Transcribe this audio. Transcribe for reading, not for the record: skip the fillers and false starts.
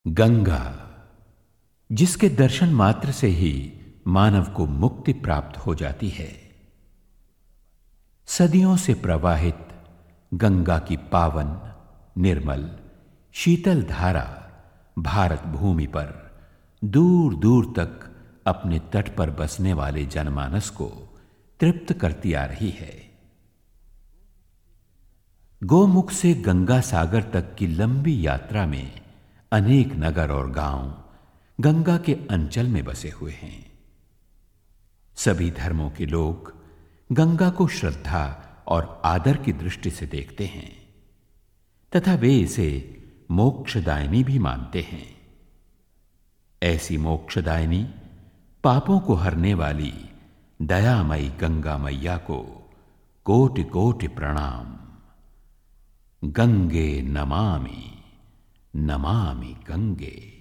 गंगा, जिसके दर्शन मात्र से ही मानव को मुक्ति प्राप्त हो जाती है। सदियों से प्रवाहित गंगा की पावन, निर्मल, शीतल धारा भारत भूमि पर दूर दूर तक अपने तट पर बसने वाले जनमानस को तृप्त करती आ रही है। गोमुख से गंगा सागर तक की लंबी यात्रा में अनेक नगर और गांव गंगा के अंचल में बसे हुए हैं। सभी धर्मों के लोग गंगा को श्रद्धा और आदर की दृष्टि से देखते हैं तथा वे इसे मोक्षदायिनी भी मानते हैं। ऐसी मोक्षदायिनी, पापों को हरने वाली दयामयी गंगा मैया को कोटि कोटि प्रणाम। गंगे नमामि, नमामि गंगे।